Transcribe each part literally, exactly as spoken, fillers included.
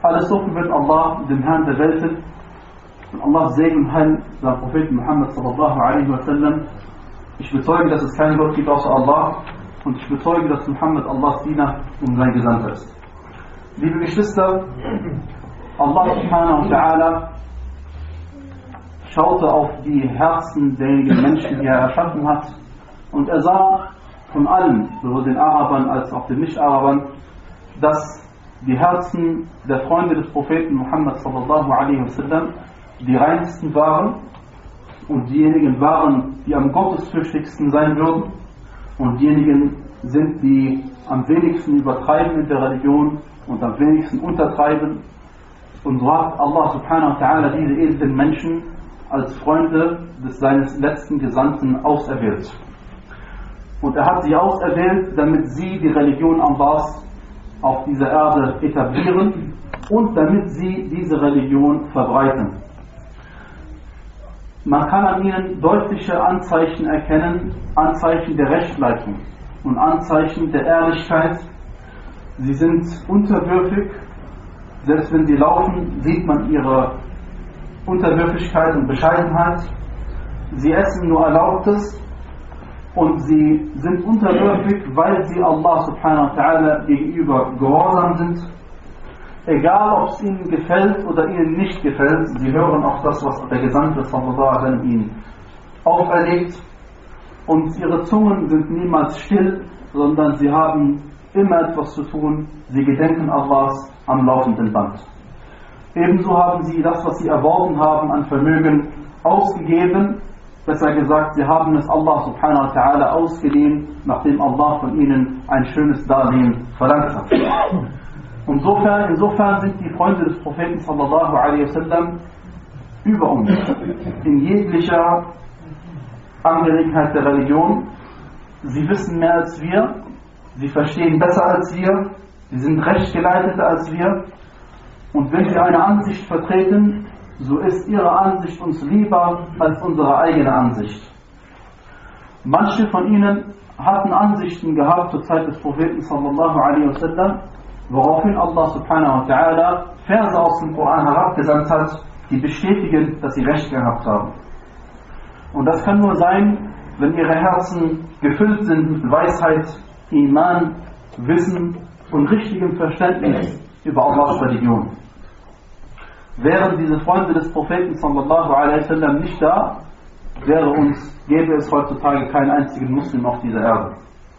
Alles so gebührt Allah, dem Herrn der Welten. Und Allah Segen und Heil seinem Propheten Muhammad sallallahu alaihi wa sallam. Ich bezeuge, dass es keinen Gott gibt außer Allah. Und ich bezeuge, dass Muhammad Allahs Diener und sein Gesandter ist. Liebe Geschwister, Allah subhanahu wa ta'ala schaute auf die Herzen derjenigen Menschen, die er erschaffen hat. Und er sah von allen, sowohl den Arabern als auch den Nicht-Arabern, dass die Herzen der Freunde des Propheten Muhammad sallallahu alaihi wasallam die reinsten waren und diejenigen waren, die am gottesfürchtigsten sein würden und diejenigen sind, die am wenigsten übertreiben in der Religion und am wenigsten untertreiben. Und so hat Allah subhanahu wa ta'ala diese edlen Menschen als Freunde des seines letzten Gesandten auserwählt. Und er hat sie auserwählt, damit sie die Religion Allahs auf dieser Erde etablieren und damit sie diese Religion verbreiten. Man kann an ihnen deutliche Anzeichen erkennen, Anzeichen der Rechtsleitung und Anzeichen der Ehrlichkeit. Sie sind unterwürfig, selbst wenn sie laufen, sieht man ihre Unterwürfigkeit und Bescheidenheit. Sie essen nur Erlaubtes und sie sind unterwürfig, weil sie Allah subhanahu wa ta'ala gegenüber gehorsam sind. Egal ob es ihnen gefällt oder ihnen nicht gefällt, sie hören auch das, was der Gesandte sallallahu alaihi wasallam ihnen auferlegt. Und ihre Zungen sind niemals still, sondern sie haben immer etwas zu tun. Sie gedenken Allahs am laufenden Band. Ebenso haben sie das, was sie erworben haben an Vermögen, ausgegeben. Besser gesagt, sie haben es Allah subhanahu wa ta'ala ausgeliehen, nachdem Allah von ihnen ein schönes Darlehen verlangt hat. Insofern, insofern sind die Freunde des Propheten sallallahu alaihi wasallam über uns in jeglicher Angelegenheit der Religion. Sie wissen mehr als wir, sie verstehen besser als wir, sie sind rechtgeleiteter als wir. Und wenn sie eine Ansicht vertreten, so ist ihre Ansicht uns lieber als unsere eigene Ansicht. Manche von ihnen hatten Ansichten gehabt zur Zeit des Propheten sallallahu alaihi wasallam, woraufhin Allah subhanahu wa ta'ala Verse aus dem Koran herabgesandt hat, die bestätigen, dass sie Recht gehabt haben. Und das kann nur sein, wenn ihre Herzen gefüllt sind mit Weisheit, Iman, Wissen und richtigem Verständnis über Allahs Religion. Wären diese Freunde des Propheten sallallahu alaihi wasallam nicht da, wäre uns, gäbe es heutzutage keinen einzigen Muslim auf dieser Erde.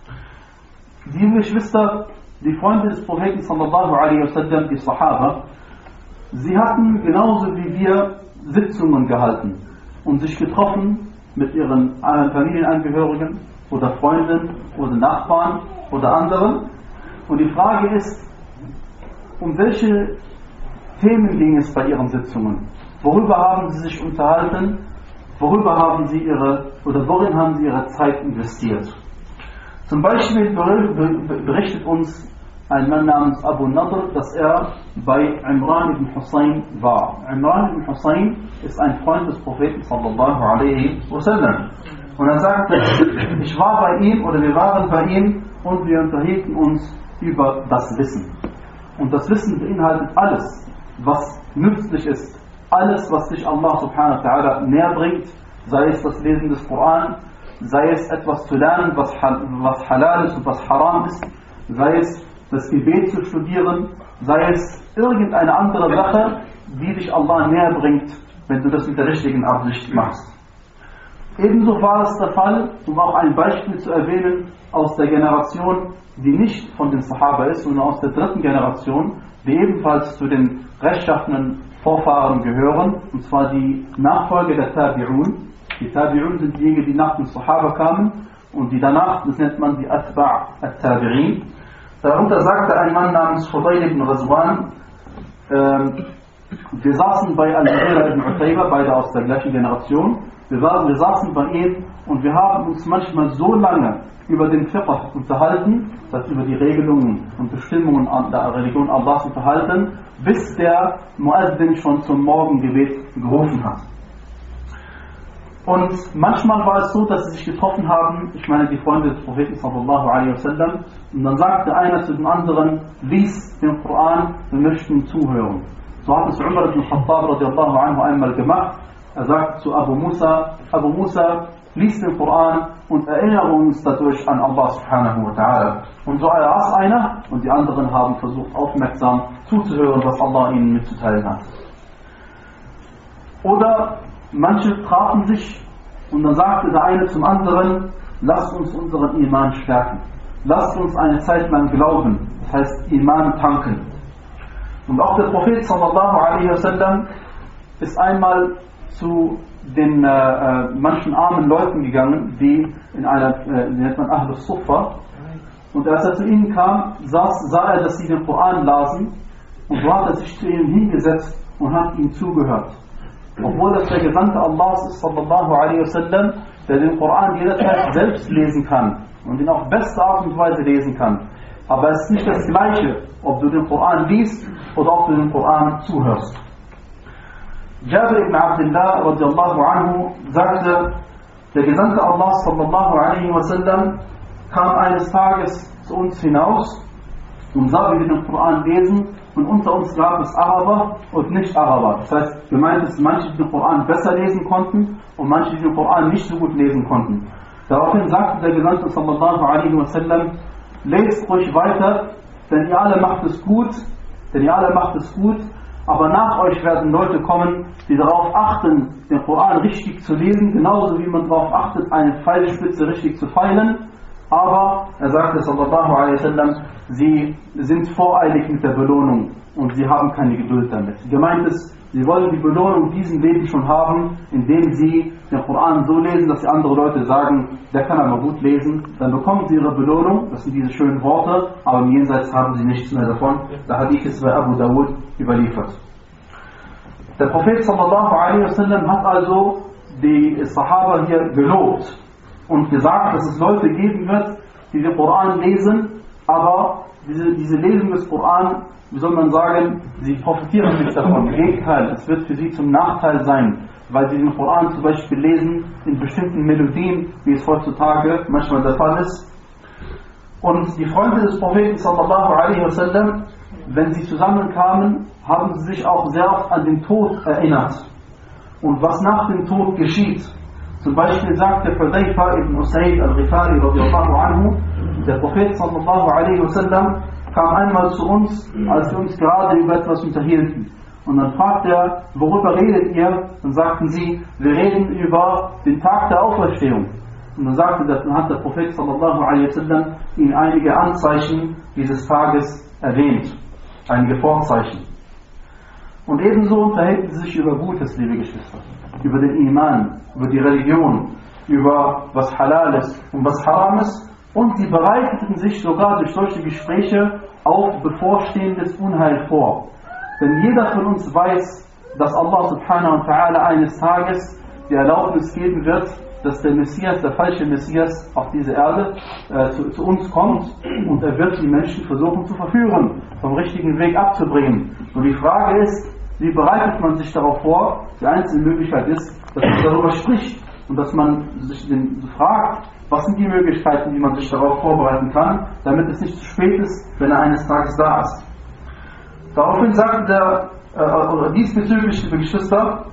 Liebe Geschwister, die Freunde des Propheten sallallahu alaihi wasallam, die Sahaba, sie hatten genauso wie wir Sitzungen gehalten und sich getroffen mit ihren Familienangehörigen oder Freunden oder Nachbarn oder anderen. Und die Frage ist, um welche Themen ging es bei ihren Sitzungen? Worüber haben sie sich unterhalten? Worüber haben sie ihre, oder worin haben sie ihre Zeit investiert? Zum Beispiel berichtet uns ein Mann namens Abu Nadr, dass er bei Imran ibn Hussein war. Imran ibn Hussein ist ein Freund des Propheten sallallahu alaihi wasallam. Und er sagte, ich war bei ihm oder wir waren bei ihm und wir unterhielten uns über das Wissen. Und das Wissen beinhaltet alles, was nützlich ist, alles, was sich Allah subhanahu wa ta'ala näher bringt, sei es das Lesen des Koran, sei es etwas zu lernen, was, was halal ist und was haram ist, sei es das Gebet zu studieren, sei es irgendeine andere Sache, die dich Allah näher bringt, wenn du das mit der richtigen Absicht machst. Ebenso war es der Fall, um auch ein Beispiel zu erwähnen, aus der Generation, die nicht von den Sahaba ist, sondern aus der dritten Generation, die ebenfalls zu den rechtschaffenen Vorfahren gehören, und zwar die Nachfolger der Tabi'un. Die Tabi'un sind diejenigen, die nach den Sahaba kamen und die danach, das nennt man die Atba' al-Tabi'in. Darunter sagte ein Mann namens Fudayl ibn Ghazwan, äh, wir saßen bei Al-Mughira ibn Utayba, beide aus der gleichen Generation, wir, waren, wir saßen bei ihm und wir haben uns manchmal so lange über den Fiqh unterhalten, das über die Regelungen und Bestimmungen der Religion Allahs unterhalten, bis der Muazzin schon zum Morgengebet gerufen hat. Und manchmal war es so, dass sie sich getroffen haben, ich meine die Freunde des Propheten sallallahu alaihi wasallam, und dann sagte einer zu dem anderen, lies den Koran, wir möchten ihm zuhören. So hat es Umar ibn Khattab radiallahu anhu einmal gemacht. Er sagte zu Abu Musa, Abu Musa, lies den Koran und erinnere uns dadurch an Allah subhanahu wa ta'ala. Und so las einer und die anderen haben versucht aufmerksam zuzuhören, was Allah ihnen mitzuteilen hat. Oder manche trafen sich und dann sagte der eine zum anderen, lasst uns unseren Iman stärken. Lasst uns eine Zeit lang glauben, das heißt Iman tanken. Und auch der Prophet sallallahu alaihi wasallam ist einmal zu den äh, manchen armen Leuten gegangen, die in einer, äh, die nennt man Ahlus Suffa. Und als er zu ihnen kam, saß, sah er, dass sie den Koran lasen, und so hat er sich zu ihnen hingesetzt und hat ihnen zugehört. Obwohl das der Gesandte Allahs ist, sallallahu alaihi wasallam, der den Koran jederzeit selbst lesen kann und ihn auf beste Art und Weise lesen kann. Aber es ist nicht das Gleiche, ob du den Koran liest oder ob du den Koran zuhörst. Jabir ibn Abdullah radiallahu anhu sagte, der Gesandte Allah sallallahu alaihi wasallam kam eines Tages zu uns hinaus und sah, wie wir den Koran lesen, und unter uns gab es Araber und Nicht-Araber. Das heißt, gemeint ist, manche, die den Koran besser lesen konnten und manche, die den Koran nicht so gut lesen konnten. Daraufhin sagte der Gesandte sallallahu alaihi wasallam, lest ruhig weiter, denn ihr alle macht es gut, denn ihr alle macht es gut, aber nach euch werden Leute kommen, die darauf achten, den Koran richtig zu lesen, genauso wie man darauf achtet, eine Pfeilspitze richtig zu feilen. Aber, er sagte sallallahu alaihi wasallam, sie sind voreilig mit der Belohnung und sie haben keine Geduld damit. Gemeint ist, sie wollen die Belohnung in diesem Leben schon haben, indem sie den Koran so lesen, dass die andere Leute sagen, der kann aber gut lesen. Dann bekommen sie ihre Belohnung, das sind diese schönen Worte, aber im Jenseits haben sie nichts mehr davon. Der Hadith ist bei Abu Dawud überliefert. Der Prophet sallallahu alaihi wasallam hat also die Sahaba hier gelobt und gesagt, dass es Leute geben wird, die den Koran lesen, aber diese, diese Lesung des Koran, wie soll man sagen, sie profitieren nicht davon. Im Gegenteil, es wird für sie zum Nachteil sein, weil sie den Koran zum Beispiel lesen in bestimmten Melodien, wie es heutzutage manchmal der Fall ist. Und die Freunde des Propheten sallallahu alaihi wasallam, wenn sie zusammenkamen, haben sie sich auch sehr oft an den Tod erinnert und was nach dem Tod geschieht. Zum Beispiel sagte Hudayfa ibn Usayd al-Ghifari radiallahu anhu, der Prophet sallallahu alaihi wasallam kam einmal zu uns, als wir uns gerade über etwas unterhielten. Und dann fragte er, worüber redet ihr? Dann sagten sie, wir reden über den Tag der Auferstehung. Und dann sagte der, dann hat der Prophet sallallahu alaihi wasallam ihnen einige Anzeichen dieses Tages erwähnt, einige Vorzeichen. Und ebenso unterhielten sie sich über Gutes, liebe Geschwister, über den Iman, über die Religion, über was Halal ist und was Haram ist. Und sie bereiteten sich sogar durch solche Gespräche auf bevorstehendes Unheil vor. Denn jeder von uns weiß, dass Allah subhanahu wa ta'ala eines Tages die Erlaubnis geben wird, dass der Messias, der falsche Messias auf diese Erde äh, zu, zu uns kommt, und er wird die Menschen versuchen zu verführen, vom richtigen Weg abzubringen. Und die Frage ist, wie bereitet man sich darauf vor? Die einzige Möglichkeit ist, dass man darüber spricht und dass man sich den, fragt, was sind die Möglichkeiten, wie man sich darauf vorbereiten kann, damit es nicht zu spät ist, wenn er eines Tages da ist. Daraufhin sagte der, äh, oder diesbezüglich, liebe Geschwister,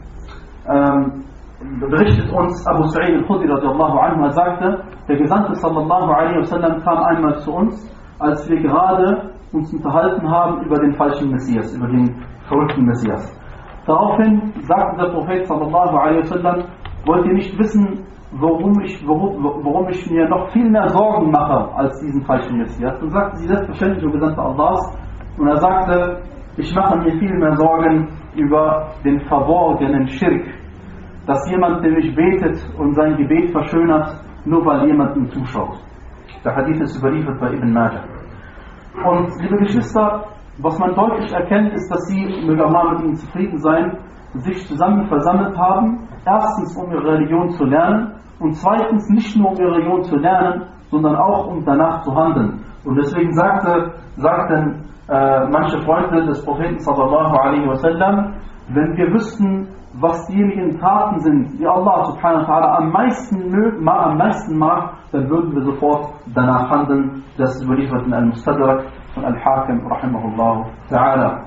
ähm, berichtet uns Abu Sa'id al-Khudri radiallahu anhu, er sagte, der Gesandte sallallahu alaihi wasallam kam einmal zu uns, als wir gerade uns unterhalten haben über den falschen Messias, über den verrückten Messias. Daraufhin sagte der Prophet sallallahu alaihi wasallam, wollt ihr nicht wissen, worum ich, worum, worum ich mir noch viel mehr Sorgen mache als diesen falschen Messias? Und sagte sie, selbstverständlich, o Gesandter Allahs. Und er sagte, ich mache mir viel mehr Sorgen über den verborgenen Schirk, dass jemand, der mich betet und sein Gebet verschönert, nur weil jemand ihm zuschaut. Der Hadith ist überliefert bei Ibn Majah. Und liebe Geschwister, was man deutlich erkennt, ist, dass sie, möge Allah mit ihnen zufrieden sein, sich zusammen versammelt haben, erstens um ihre Religion zu lernen und zweitens nicht nur um ihre Religion zu lernen, sondern auch um danach zu handeln. Und deswegen sagte, sagten äh, manche Freunde des Propheten sallallahu alaihi wasallam, wenn wir wüssten, was diejenigen Taten sind, die Allah subhanahu wa ta'ala am meisten, am meisten mag, dann würden wir sofort danach handeln. Das ist überliefert in Al-Mustadrak von Al-Hakim rahimahullah ta'ala.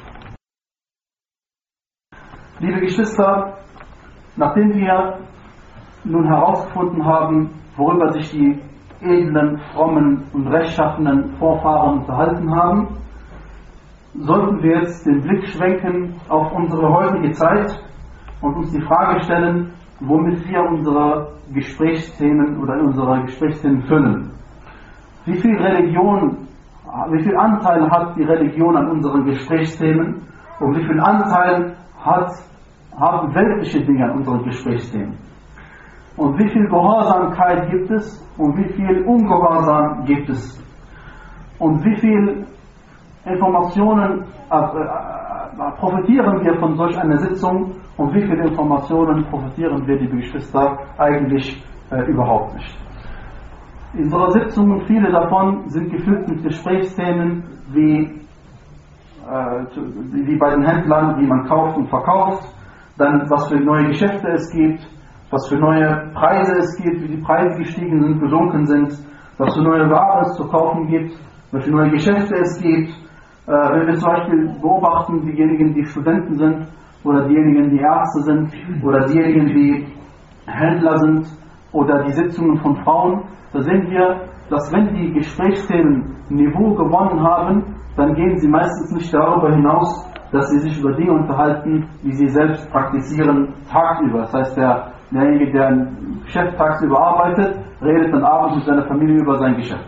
Liebe Geschwister, nachdem wir nun herausgefunden haben, worüber sich die edlen, frommen und rechtschaffenen Vorfahren unterhalten haben, sollten wir jetzt den Blick schwenken auf unsere heutige Zeit und uns die Frage stellen, womit wir unsere Gesprächsthemen oder unsere Gesprächsthemen füllen. Wie viel Religion, wie viel Anteil hat die Religion an unseren Gesprächsthemen und wie viel Anteil hat, haben weltliche Dinge an unseren Gesprächsthemen? Und wie viel Gehorsamkeit gibt es und wie viel Ungehorsam gibt es? Und wie viel Informationen äh, äh, profitieren wir von solch einer Sitzung und wie viele Informationen profitieren wir, liebe Geschwister, eigentlich äh, überhaupt nicht? Unsere Sitzungen, viele davon sind gefüllt mit Gesprächsthemen wie, äh, wie bei den Händlern, wie man kauft und verkauft, dann was für neue Geschäfte es gibt, was für neue Preise es gibt, wie die Preise gestiegen sind, gesunken sind, was für neue Ware es zu kaufen gibt, welche neue Geschäfte es gibt. Äh, wenn wir zum Beispiel beobachten, diejenigen, die Studenten sind, oder diejenigen, die Ärzte sind, oder diejenigen, die Händler sind, oder die Sitzungen von Frauen, da sehen wir, dass wenn die Gesprächsthemen Niveau gewonnen haben, dann gehen sie meistens nicht darüber hinaus, dass sie sich über Dinge unterhalten, die sie selbst praktizieren tagsüber. Das heißt, der, derjenige, der ein Geschäft tagsüber arbeitet, redet dann abends mit seiner Familie über sein Geschäft.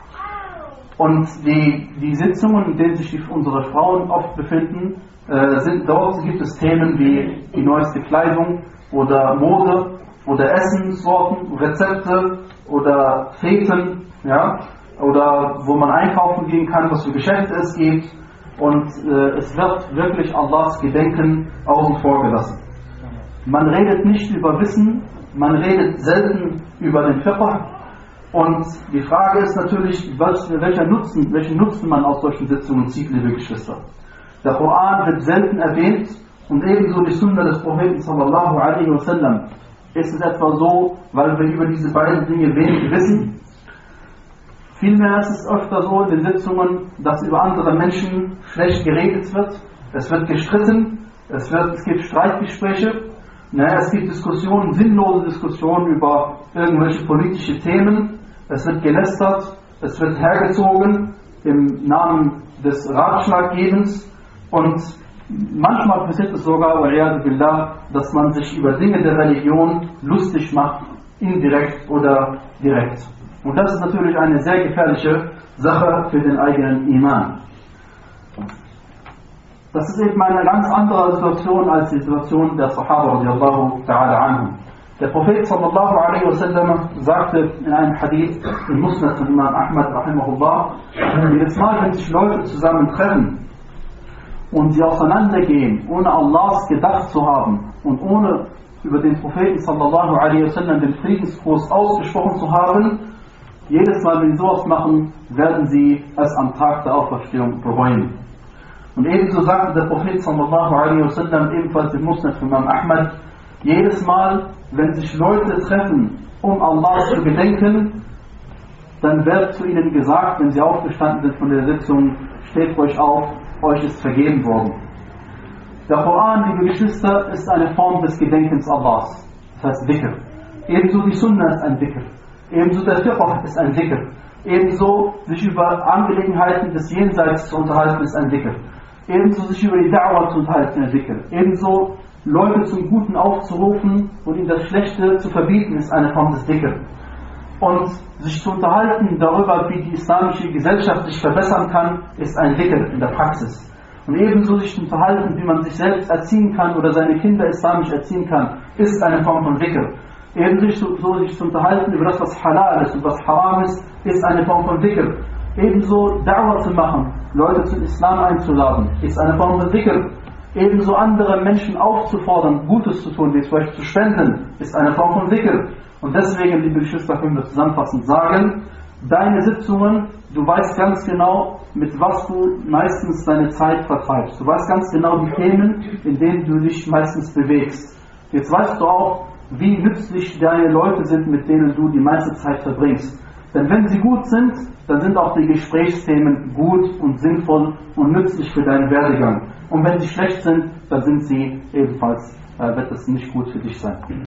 Und die, die Sitzungen, in denen sich die, unsere Frauen oft befinden, äh, sind, dort gibt es Themen wie die neueste Kleidung oder Mode oder Essenssorten, Rezepte oder Feten, ja, oder wo man einkaufen gehen kann, was für Geschäfte es gibt. Und äh, es wird wirklich Allahs Gedenken außen vor gelassen. Man redet nicht über Wissen, man redet selten über den Fiqh. Und die Frage ist natürlich, welcher Nutzen, welchen Nutzen man aus solchen Sitzungen zieht, liebe Geschwister. Der Koran wird selten erwähnt und ebenso die Sunna des Propheten sallallahu alaihi wasallam. Ist es etwa so, weil wir über diese beiden Dinge wenig wissen? Vielmehr ist es öfter so in den Sitzungen, dass über andere Menschen schlecht geredet wird. Es wird gestritten, es, wird, es gibt Streitgespräche, naja, es gibt Diskussionen, sinnlose Diskussionen über irgendwelche politische Themen. Es wird gelästert, es wird hergezogen im Namen des Ratschlaggebens und manchmal passiert es sogar, billah, dass man sich über Dinge der Religion lustig macht, indirekt oder direkt. Und das ist natürlich eine sehr gefährliche Sache für den eigenen Iman. Das ist eben eine ganz andere Situation als die Situation der Sahaba radiallahu ta'ala anhum. Der Prophet sallallahu alaihi wasallam sagte in einem Hadith im Musnad von Imam Ahmad rahimahullah, jedes Mal, wenn sich Leute zusammentreffen und sie auseinandergehen, ohne Allahs gedacht zu haben und ohne über den Propheten sallallahu alaihi wasallam den Friedensgruß ausgesprochen zu haben, jedes Mal, wenn sie sowas machen, werden sie es am Tag der Auferstehung bereuen. Und ebenso sagte der Prophet sallallahu alaihi wasallam ebenfalls im Musnad von Imam Ahmad, jedes Mal, wenn sich Leute treffen, um Allah zu gedenken, dann wird zu ihnen gesagt, wenn sie aufgestanden sind von der Sitzung, steht euch auf, euch ist vergeben worden. Der Koran, liebe Geschwister, ist eine Form des Gedenkens Allahs, das heißt Dhikr. Ebenso die Sunna ist ein Dhikr. Ebenso der Fiqh ist ein Dhikr. Ebenso sich über Angelegenheiten des Jenseits zu unterhalten ist ein Dhikr. Ebenso sich über die Da'wah zu unterhalten ist ein Dhikr. Ebenso Leute zum Guten aufzurufen und ihnen das Schlechte zu verbieten ist eine Form des Dhikr. Und sich zu unterhalten darüber, wie die islamische Gesellschaft sich verbessern kann, ist ein Dhikr in der Praxis. Und ebenso sich zu unterhalten, wie man sich selbst erziehen kann oder seine Kinder islamisch erziehen kann, ist eine Form von Dhikr. Ebenso so sich zu unterhalten über das, was halal ist und was haram ist, ist eine Form von Dhikr. Ebenso Da'wah zu machen, Leute zum Islam einzuladen, ist eine Form von Dhikr. Ebenso andere Menschen aufzufordern, Gutes zu tun, wie zum Beispiel zu spenden, ist eine Form von Dhikr. Und deswegen, liebe Geschwister, können wir zusammenfassend sagen, Deine Sitzungen, du weißt ganz genau, mit was du meistens deine Zeit vertreibst. Du weißt ganz genau die Themen, in denen du dich meistens bewegst. Jetzt weißt du auch, wie nützlich deine Leute sind, mit denen du die meiste Zeit verbringst. Denn wenn sie gut sind, dann sind auch die Gesprächsthemen gut und sinnvoll und nützlich für deinen Werdegang. Und wenn sie schlecht sind, dann sind sie ebenfalls, äh, wird es nicht gut für dich sein.